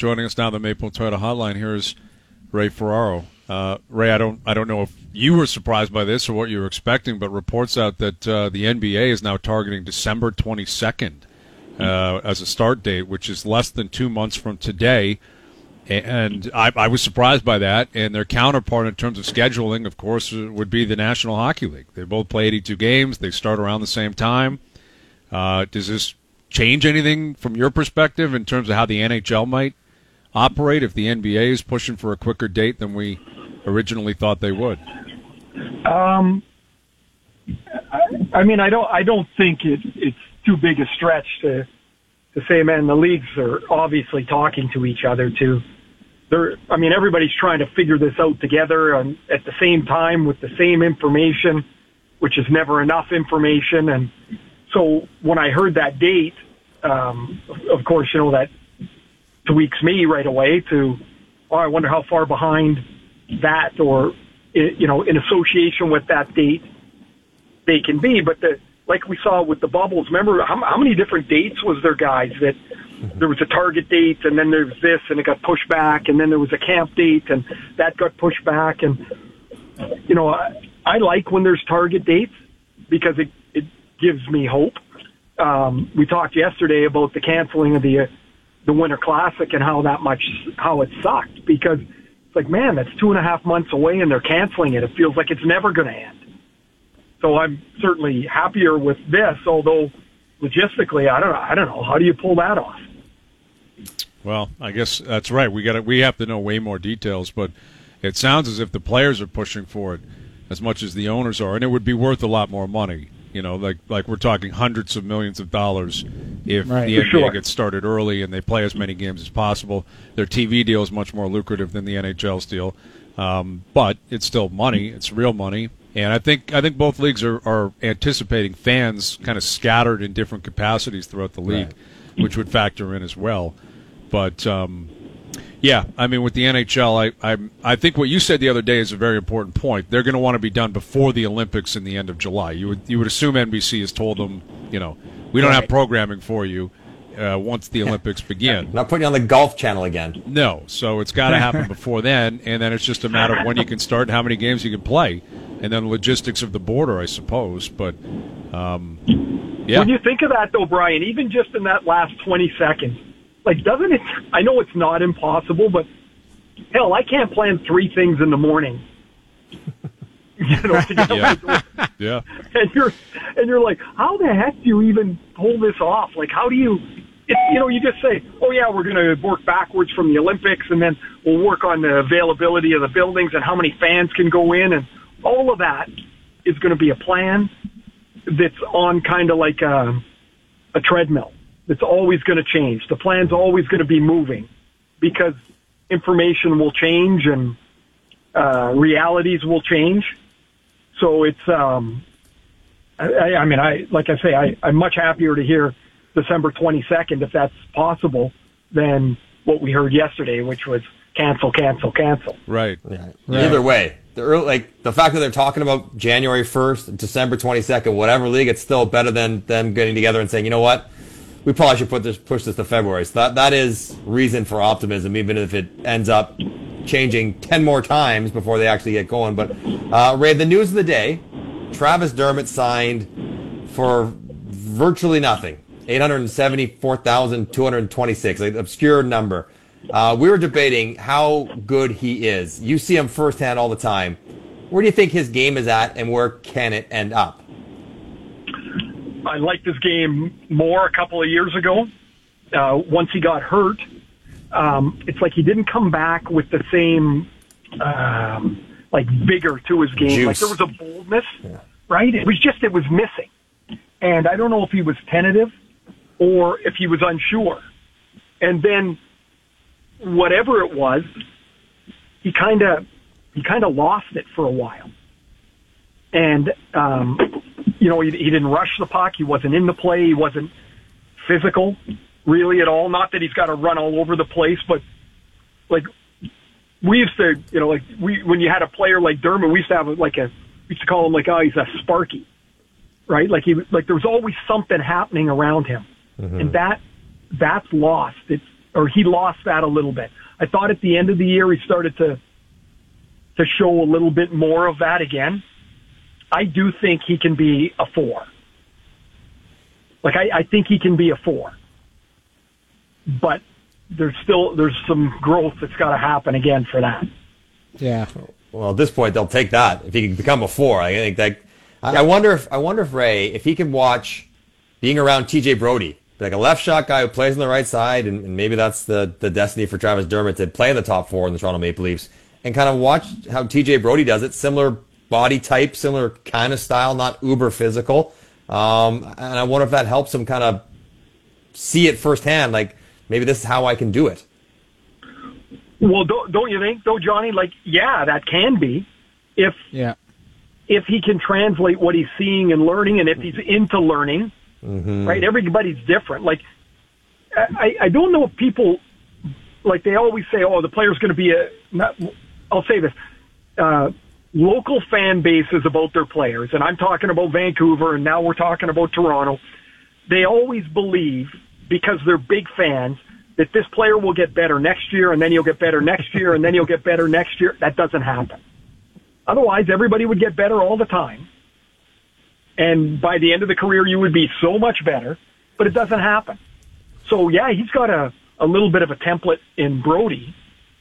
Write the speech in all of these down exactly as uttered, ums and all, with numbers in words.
Joining us now on the Maple Toyota Hotline, here's Ray Ferraro. Uh, Ray, I don't, I don't know if you were surprised by this or what you were expecting, but reports out that uh, the N B A is now targeting December twenty-second uh, as a start date, which is less than two months from today. And I, I was surprised by that. And their counterpart in terms of scheduling, of course, would be the National Hockey League. They both play eighty-two games. They start around the same time. Uh, does this change anything from your perspective in terms of how the N H L might operate if the N B A is pushing for a quicker date than we originally thought they would? Um, I, I mean, I don't, I don't think it, it's too big a stretch to to say, man, the leagues are obviously talking to each other too. They're, I mean, everybody's trying to figure this out together and at the same time with the same information, which is never enough information. And so when I heard that date, um, of course, you know, that tweaks me right away to, oh, I wonder how far behind that or, you know, in association with that date they can be. But the, like we saw with the bubbles, remember how, how many different dates was there, guys, that there was a target date and then there was this and it got pushed back and then there was a camp date and that got pushed back. And, you know, I, I like when there's target dates because it, it gives me hope. Um, we talked yesterday about the canceling of the, uh, the Winter Classic and how that much, how it sucked because it's like, man, that's two and a half months away and they're canceling it. It feels like it's never going to end. So I'm certainly happier with this, although logistically, I don't know. I don't know. How do you pull that off? Well, I guess that's right. We got we have to know way more details, but it sounds as if the players are pushing for it as much as the owners are, and it would be worth a lot more money. You know, like like we're talking hundreds of millions of dollars if right, the N B A sure. gets started early and they play as many games as possible. Their T V deal is much more lucrative than the N H L's deal, um, but it's still money. It's real money. And I think I think both leagues are, are anticipating fans kind of scattered in different capacities throughout the league, right, which would factor in as well. But um, yeah, I mean, with the N H L, I, I I think what you said the other day is a very important point. They're going to want to be done before the Olympics in the end of July. You would you would assume N B C has told them, you know, we don't right. have programming for you uh, once the Olympics begin. Not putting you on the Golf Channel again. No, so it's got to happen before then, and then it's just a matter of when you can start and how many games you can play. And then logistics of the border, I suppose. But, um, yeah. When you think of that, though, Brian, even just in that last twenty seconds, like, doesn't it, I know it's not impossible, but, hell, I can't plan three things in the morning. you know, to get yeah. away. yeah. And you're, and you're like, how the heck do you even pull this off? Like, how do you, it, you know, you just say, oh, yeah, we're going to work backwards from the Olympics, and then we'll work on the availability of the buildings and how many fans can go in, and all of that is going to be a plan that's on kind of like a, a treadmill. It's always going to change. The plan's always going to be moving because information will change and uh, realities will change. So it's, um, I, I mean, I like I say, I, I'm much happier to hear December twenty-second, if that's possible, than what we heard yesterday, which was cancel, cancel, cancel. Right. Yeah. Right. Either way, the early, like the fact that they're talking about January first, December twenty-second, whatever league, it's still better than them getting together and saying, you know what, we probably should put this, push this to February. So that that is reason for optimism, even if it ends up changing ten more times before they actually get going. But uh, Ray, the news of the day: Travis Dermott signed for virtually nothing, eight hundred seventy-four thousand two hundred twenty-six, like an obscure number. Uh, we were debating how good he is. You see him firsthand all the time. Where do you think his game is at, and where can it end up? I liked his game more a couple of years ago. Uh, once he got hurt, um, it's like he didn't come back with the same um, like vigor to his game. Juice. Like there was a boldness, yeah. right? It was just it was missing, and I don't know if he was tentative or if he was unsure. And then whatever it was, he kind of he kind of lost it for a while, and. Um, You know, he, he didn't rush the puck. He wasn't in the play. He wasn't physical, really, at all. Not that he's got to run all over the place, but, like, we used to, you know, like, we when you had a player like Dermott, we used to have, like, a, we used to call him, like, oh, he's a Sparky, right? Like, he, like there was always something happening around him. Mm-hmm. And that, that's lost. It's, or he lost that a little bit. I thought at the end of the year he started to to show a little bit more of that again. I do think he can be a four. Like, I, I think he can be a four. But there's still, there's some growth that's got to happen again for that. Yeah. Well, at this point, they'll take that. If he can become a four, I think that, I, I wonder if, I wonder if Ray, if he can watch being around T J Brody, like a left shot guy who plays on the right side, and, and maybe that's the, the destiny for Travis Dermott to play in the top four in the Toronto Maple Leafs, and kind of watch how T J Brody does it, similar body type, similar kind of style, not uber physical. Um, and I wonder if that helps him kind of see it firsthand, like, maybe this is how I can do it. Well, don't, don't you think, though, Johnny? Like, yeah, that can be. If Yeah. if he can translate what he's seeing and learning, and if he's into learning, Mm-hmm. right? Everybody's different. Like, I, I don't know if people, like, they always say, oh, the player's going to be a, not, I'll say this, uh, local fan bases about their players, and I'm talking about Vancouver, and now we're talking about Toronto. They always believe, because they're big fans, that this player will get better next year, and then he'll get better next year, and then he'll get better next year. That doesn't happen. Otherwise, everybody would get better all the time. And by the end of the career, you would be so much better, but it doesn't happen. So, yeah, he's got a, a little bit of a template in Brody.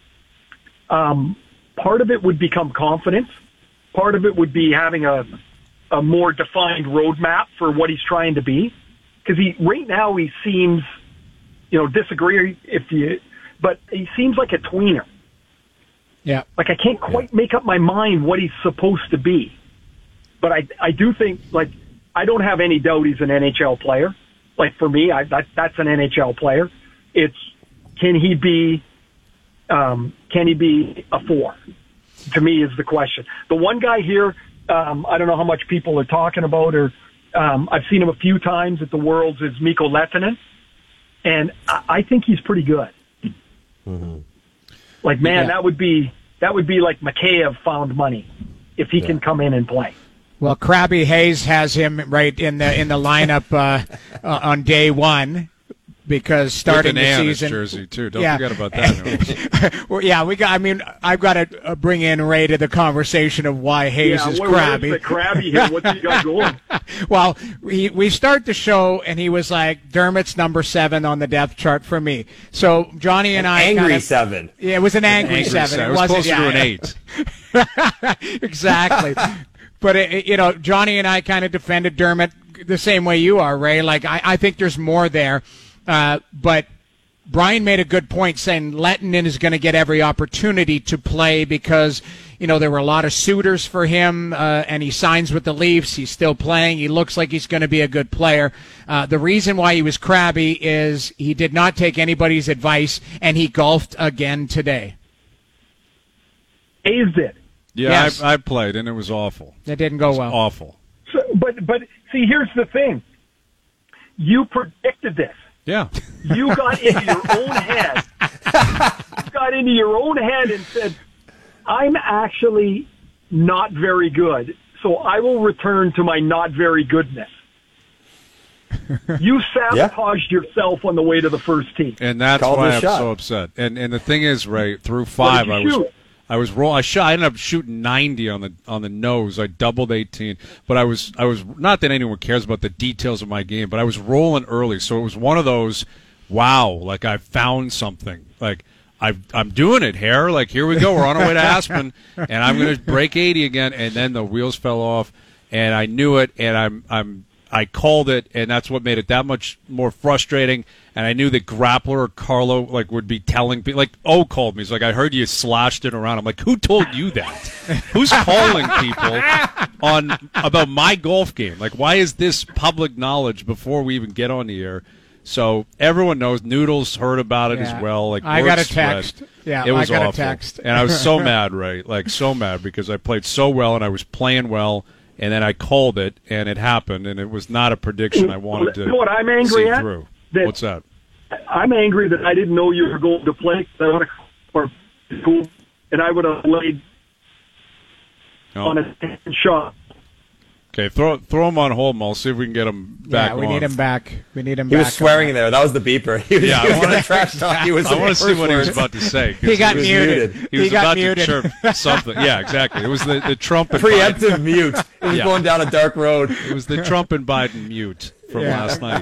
Um, part of it would become confidence. Part of it would be having a, a more defined roadmap for what he's trying to be. Because he, right now he seems, you know, disagree if you, but he seems like a tweener. Yeah. Like, I can't quite make up my mind what he's supposed to be. But I, I do think, like, I don't have any doubt he's an N H L player. Like, for me, I, that, that's an N H L player. It's, can he be, um, can he be a four? To me is the question. The one guy here, um, I don't know how much people are talking about, or um, I've seen him a few times at the Worlds, is Mikko Lehtonen. And I, I think he's pretty good. Mm-hmm. Like, man, Yeah. that would be, that would be like Mikheyev found money if he Yeah. can come in and play. Well, Krabby Hayes has him right in the in the lineup uh, uh, on day one, because starting With an A the on his season, jersey too. Don't Yeah. forget about that. well, yeah, we got. I mean, I've got to uh, bring in Ray to the conversation of why Hayes yeah, is where, crabby. where's the crabby here? What's he got going? Well, we we start the show and he was like, Dermott's number seven on the depth chart for me. So Johnny and I Angry kind of, seven. Yeah, it was an angry, Angry seven. seven. It It was wasn't closer yeah, to an yeah. eight. Exactly. But, it, you know, Johnny and I kind of defended Dermott the same way you are, Ray. Like, I, I think there's more there. Uh, but Brian made a good point saying Lehtonen is going to get every opportunity to play because, you know, there were a lot of suitors for him, uh, and he signs with the Leafs. He's still playing. He looks like he's going to be a good player. Uh, the reason why he was crabby is he did not take anybody's advice, and he golfed again today. Hayes did. Yeah, Yes. I, I played, and it was awful. That didn't go It was well. awful. So, but but see, here's the thing. You predicted this. Yeah. You got into your own head. You got into your own head and said, I'm actually not very good, so I will return to my not very goodness. You sabotaged yourself on the way to the first team. And that's Called why the I'm shot. so upset. And and the thing is, Ray, through five, you I was shoot? I was roll. I shot. I ended up shooting ninety on the on the nose. I doubled eighteen, but I was I was not that anyone cares about the details of my game, but I was rolling early, so it was one of those. Wow, like I found something. Like I I'm doing it here. Like here we go. We're on our way to Aspen, and I'm going to break eighty again. And then the wheels fell off, and I knew it, and I'm I'm. I called it, and that's what made it that much more frustrating. And I knew that Grappler or Carlo like would be telling people. Like, O called me. He's like, I heard you slashed it around. I'm like, who told you that? Who's calling people on about my golf game? Like, why is this public knowledge before we even get on the air? So everyone knows. Noodles heard about it Yeah. as well. Like I word got a spread. text. Yeah, it was I got awful. a text. And I was so mad, right? Like so mad because I played so well and I was playing well. And then I called it, and it happened, and it was not a prediction I wanted to You know what I'm angry see at? through. That- What's that? I'm angry that I didn't know you were going to play. I would have or school, and I would have laid Oh, on a shot. Okay, throw throw him on hold, and I'll see if we can get him back. Yeah, we on. need him back. We need him He back. was swearing there. That was the beeper. He was, Yeah, he was I wanna- going to trash talk. He was I want to see what he was words. about to say. 'cause He got was muted. muted. He was He got about muted. to chirp something. Yeah, exactly. It was the, the Trump and Biden. Preemptive mute. He was Yeah. going down a dark road. It was the Trump and Biden mute from Yeah. last night.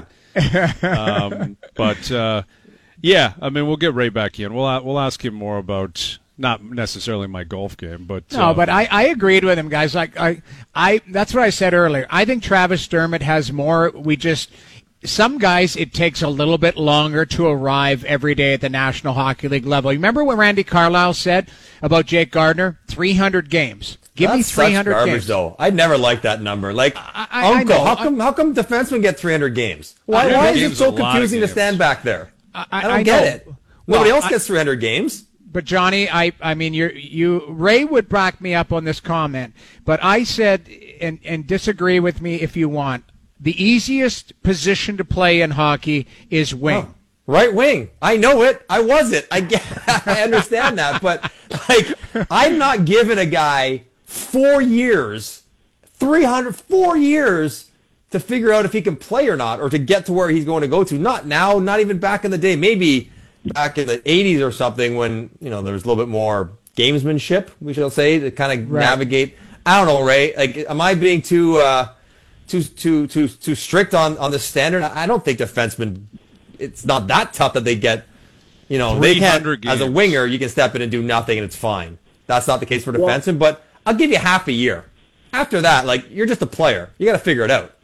Um, but uh, yeah, I mean, we'll get Ray back in. We'll we'll ask him more about not necessarily my golf game, but No, uh, but I, I agreed with him, guys. Like I, I, that's what I said earlier. I think Travis Dermott has more. We just some guys it takes a little bit longer to arrive every day at the National Hockey League level. You remember what Randy Carlyle said about Jake Gardner? Three hundred games. Give That's me three hundred such garbage, games. though. I'd never liked that number. Like, I- I- I Uncle, know. how come how come defensemen get three hundred games? Why, three hundred why is games it so is a lot of confusing to games. stand back there? I- I don't I get know. it. Nobody Well, else I- gets three hundred games. But Johnny, I, I mean, you, you, Ray would back me up on this comment, but I said, and, and disagree with me if you want, the easiest position to play in hockey is wing. Oh, right wing. I know it. I was it. I get, I understand that, but like, I'm not giving a guy four years, three hundred, four years to figure out if he can play or not, or to get to where he's going to go to. Not now, not even back in the day. Maybe back in the eighties or something when, you know, there was a little bit more gamesmanship, we shall say, to kind of Right. navigate. I don't know, Ray. Like, am I being too, uh, too, too, too, too strict on, on the standard? I don't think defensemen, it's not that tough that they get, you know, they can, three hundred as a games. winger, you can step in and do nothing and it's fine. That's not the case for Well- defensemen, but I'll give you half a year. After that, like, you're just a player. You got to figure it out.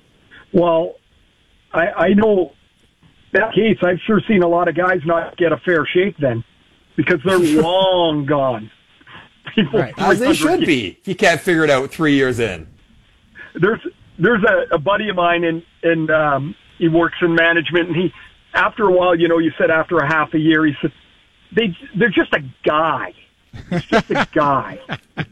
Well, I, I know that case. I've sure seen a lot of guys not get a fair shake then because they're long gone. People Right. As they three hundred should games. be. If you can't figure it out three years in. There's there's a, a buddy of mine and and um, he works in management and he after a while, you know, you said after a half a year, he said they they're just a guy. He's just a guy.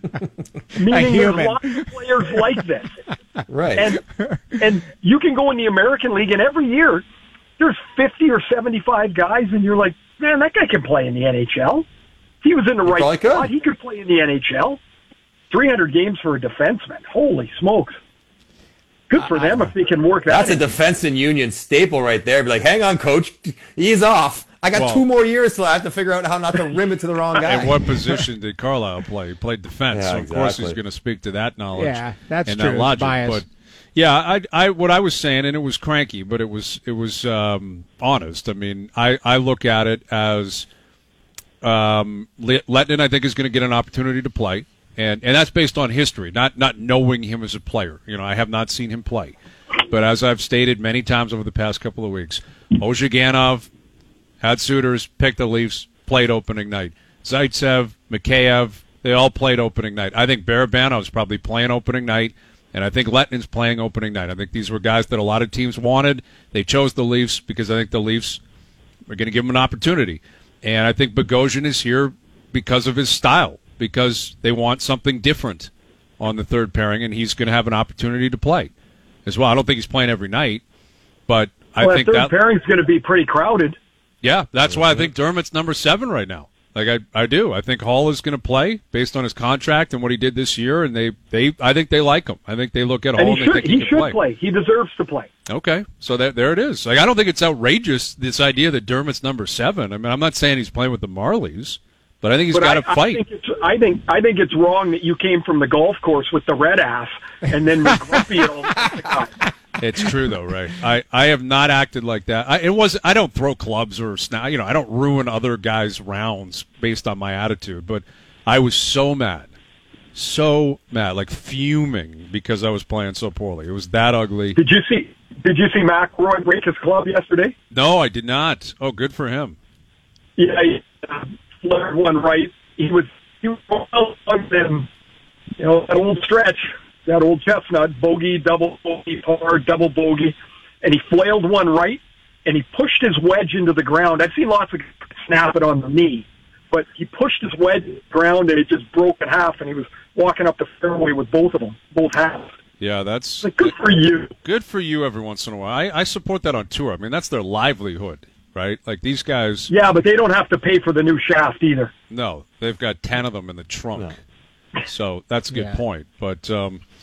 Meaning there's human. lots of players like this. Right. And and you can go in the American League, and every year there's fifty or seventy-five guys, and you're like, man, that guy can play in the N H L. If he was in the probably right could. spot, he could play in the N H L. three hundred games for a defenseman. Holy smokes. Good for them if they can work that. That's a in. defense and union staple right there. Be like, hang on, coach. Ease off. I got Well- two more years till I have to figure out how not to rim it to the wrong guy. And what position did Carlisle play? He played defense, Yeah, so of course he's exactly. going to speak to that knowledge. Yeah, that's and true. that It's logic. biased. But yeah, I, I, what I was saying, and it was cranky, but it was, it was um, honest. I mean, I, I look at it as um, Le- Lettinen, I think, is going to get an opportunity to play, and and that's based on history, not not knowing him as a player. You know, I have not seen him play, but as I've stated many times over the past couple of weeks, Ozhiganov had suitors, picked the Leafs, played opening night. Zaitsev, Mikheyev, they all played opening night. I think Barabanov's probably playing opening night, and I think Lettinen's playing opening night. I think these were guys that a lot of teams wanted. They chose the Leafs because I think the Leafs are going to give them an opportunity. And I think Bogosian is here because of his style, because they want something different on the third pairing, and he's going to have an opportunity to play as well. I don't think he's playing every night, but I well, think that third that pairing's going to be pretty crowded. yeah, that's why I think Dermott's number seven right now. Like I, I do. I think Hall is going to play based on his contract and what he did this year, and they, they, I think they like him. I think they look at Hall And and, he they should, think he, he can should play. play. He deserves to play. Okay, so that there it is. Like I don't think it's outrageous this idea that Dermott's number seven. I mean, I'm not saying he's playing with the Marlies, but I think he's But got I, to fight. I think, it's, I, think, I think it's wrong that you came from the golf course with the red ass and then were grumpy at all the time. It's true though, right? I, I have not acted like that. I, it was I don't throw clubs or sna- you know I don't ruin other guys' rounds based on my attitude. But I was so mad, so mad, like fuming because I was playing so poorly. It was that ugly. Did you see? Did you see McElroy break his club yesterday? No, I did not. Oh, good for him. Yeah, he uh, flared one right. He was he was well on them. You know that old stretch, that old chestnut, bogey, double bogey, par, double bogey, and he flailed one right, and he pushed his wedge into the ground. I've seen lots of guys snap it on the knee, but he pushed his wedge into the ground, and it just broke in half, and he was walking up the fairway with both of them, both halves. Yeah, that's Like, good for you. good for you every once in a while. I, I support that on tour. I mean, that's their livelihood, right? Like these guys. Yeah, but they don't have to pay for the new shaft either. No, they've got ten of them in the trunk. So that's a good Yeah. point. But um,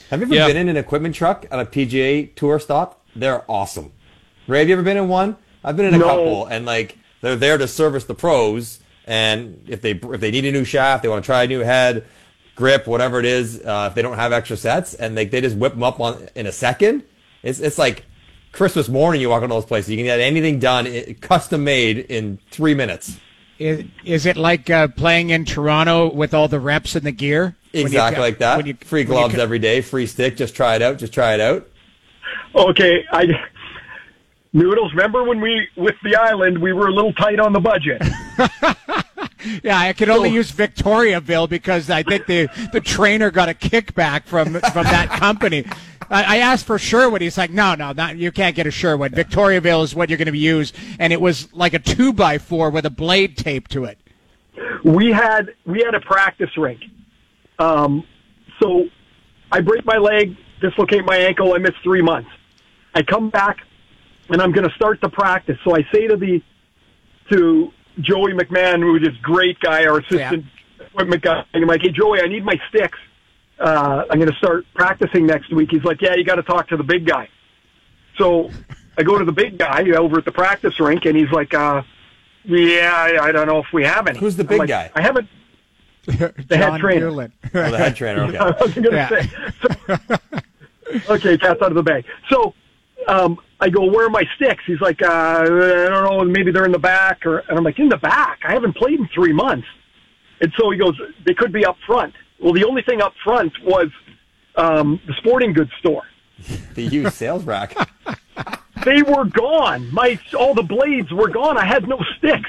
Have you ever Yeah. been in an equipment truck at a P G A Tour stop? They're awesome. Ray, have you ever been in one? I've been in a No. couple, and like they're there to service the pros. And if they if they need a new shaft, they want to try a new head, grip, whatever it is. Uh, if they don't have extra sets, and they they just whip them up on in a second. It's it's like Christmas morning. You walk into those places, you can get anything done, it, custom made in three minutes. Is, is it like uh, playing in Toronto with all the reps and the gear? When you Exactly got- like that. when you- Free when you gloves co- every day, free stick. Just try it out. Just try it out. Okay, I Noodles. Remember when we with the island, we were a little tight on the budget. Yeah, I could only So- use Victoriaville because I think the the trainer got a kickback from from that company. I, I asked for Sherwood. He's like, no, no, not, you can't get a Sherwood. Victoriaville is what you're going to use, and it was like a two by four with a blade taped to it. we had we had a practice rink. Um, so I break my leg, dislocate my ankle. I miss three months. I come back, and I'm going to start the practice. So I say to the to Joey McMahon, who's this great guy, our assistant equipment guy, I'm like, hey Joey, I need my sticks. Uh, I'm going to start practicing next week. He's like, yeah, you got to talk to the big guy. So I go to the big guy over at the practice rink, and he's like, uh, yeah, I, I don't know if we have any. Who's the I'm big like, guy? I haven't. The head John trainer. Newland. Oh, the head trainer. Okay. I wasn't going to Yeah. say. So, okay, cat's out of the bag. So um, I go, where are my sticks? He's like, uh, I don't know, maybe they're in the back. Or, and I'm like, in the back? I haven't played in three months. And so he goes, they could be up front. Well, the only thing up front was um, the sporting goods store. The used sales rack. They were gone. My all the blades were gone. I had no sticks.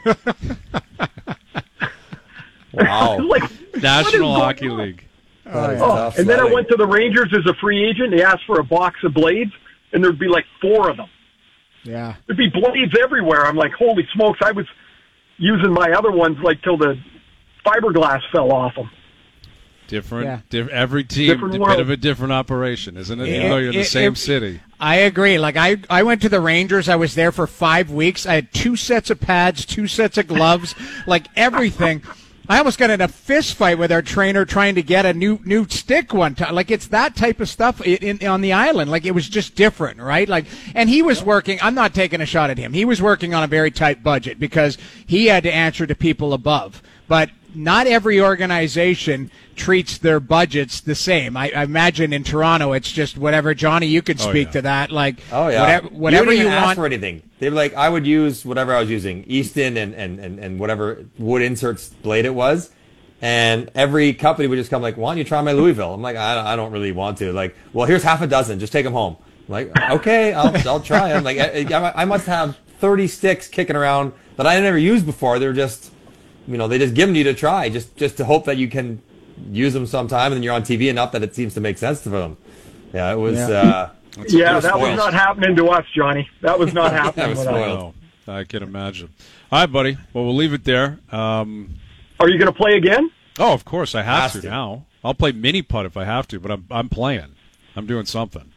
Wow. like what is National going Hockey on? League. That is Oh, tough and then I sledding. went to the Rangers as a free agent. They asked for a box of blades, and there'd be like four of them. Yeah. There'd be blades everywhere. I'm like, holy smokes! I was using my other ones like till the fiberglass fell off them. Different. Yeah. Diff- every team, Different a bit world. of a different operation, isn't it? It- Even though you're in the it- same it- city. I agree. Like I, I went to the Rangers. I was there for five weeks. I had two sets of pads, two sets of gloves, like everything. I almost got in a fist fight with our trainer trying to get a new new stick one time. Like it's that type of stuff in, in on the island. Like it was just different, right? Like, and he was working. I'm not taking a shot at him. He was working on a very tight budget because he had to answer to people above. But not every organization treats their budgets the same. I, I imagine in Toronto, it's just whatever. Johnny, you could Oh, speak yeah. to that. Like, Oh yeah. whatever, whatever you, you, didn't even ask want. for anything. They were like, I would use whatever I was using, Easton and, and, and, and whatever wood inserts blade it was. And every company would just come like, why don't you try my Louisville? I'm like, I, I don't really want to. Like, well, here's half a dozen. Just take them home. I'm like, okay, I'll, I'll try. I'm like, I, I must have thirty sticks kicking around that I never used before. They're just, you know, they just give them to you to try, just just to hope that you can use them sometime, and then you're on T V enough that it seems to make sense to them. Yeah, it was. Yeah. Uh, Yeah, we're that was spoiled. not happening to us, Johnny. That was not happening was with us. spoiled. No, I can imagine. All right, buddy. Well, we'll leave it there. Um, Are you going to play again? oh, of course, I have Has to, to. now. I'll play mini putt if I have to, but I'm I'm playing. I'm doing something.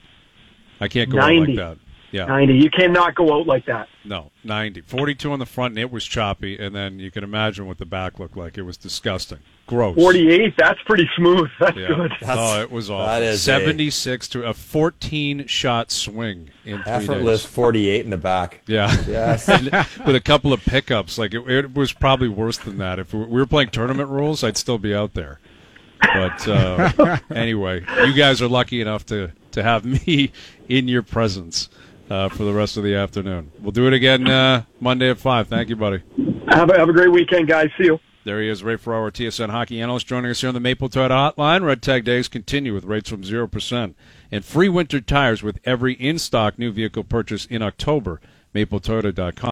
I can't go out ninety. like that. Yeah. ninety. You cannot go out like that. No, ninety. forty-two on the front, and it was choppy, and then you can imagine what the back looked like. It was disgusting. Gross. forty-eight. That's pretty smooth. That's Yeah. good. Oh, it was awful. that is a- seventy-six to a fourteen-shot swing in three Effortless days. forty-eight in the back. Yeah. Yes. And with a couple of pickups. Like, it, it was probably worse than that. If we were playing tournament rules, I'd still be out there. But uh, anyway, you guys are lucky enough to, to have me in your presence uh, for the rest of the afternoon. We'll do it again uh, Monday at five. Thank you, buddy. Have a, have a great weekend, guys. See you. There he is, Ray Ferraro, T S N hockey analyst, joining us here on the Maple Toyota Hotline. Red Tag Days continue with rates from zero percent and free winter tires with every in-stock new vehicle purchase in October. maple toyota dot com.